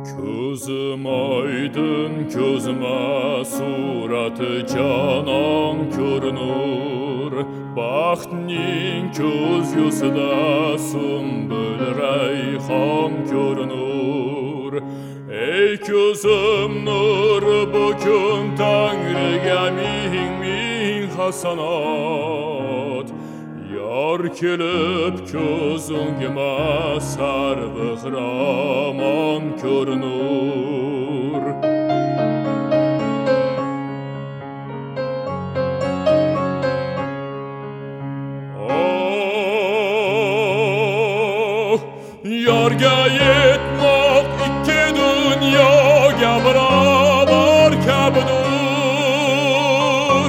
Gözüm aydın, gözüme suratı canan görünür. Baxtning göz yosida sümbül reyhan görünür. Ey gözüm nur, bugün Tanrı'ya min hasanat. Yar kelip gözüngime sarvıhraman görünür. Oh, yarga yetmek iki dünyaya beraber kabudur.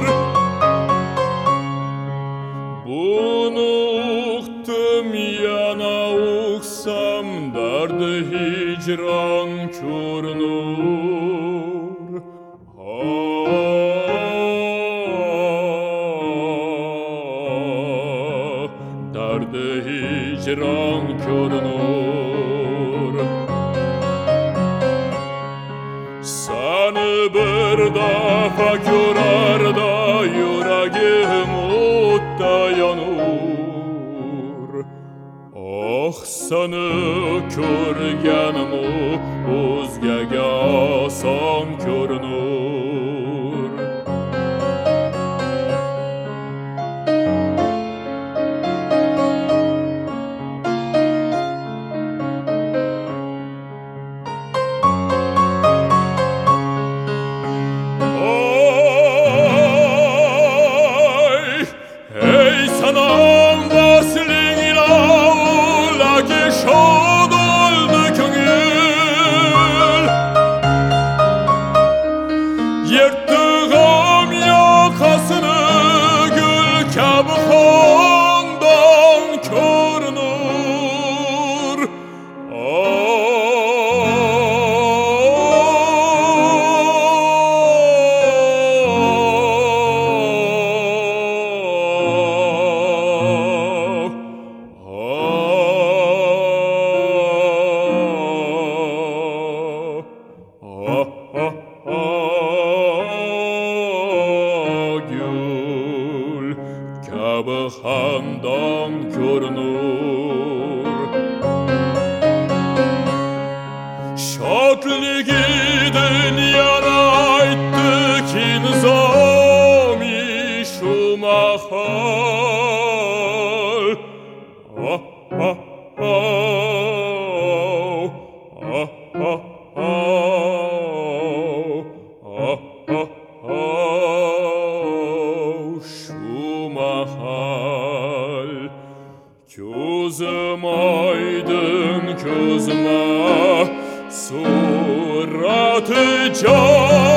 Bunu uqtum yana uqsam derdi hicran körünür. Derdi hicran körünür. Seni bir defa görer de yüreğim utta yanır. Ah, seni körgenim o'zgaga oson görünür. Ey sanam vasliğine ula ki şad oldu köngül. Yırttığım yakasını gül kabi xondan körünür. Gül kabi xandan görünür. Şadligi dünyana aytdı ki nizami şu mahal. Ah, ah, ah, ah, ah, ah, ah, şu mahal. Gözüm aydın, gözüme suratı can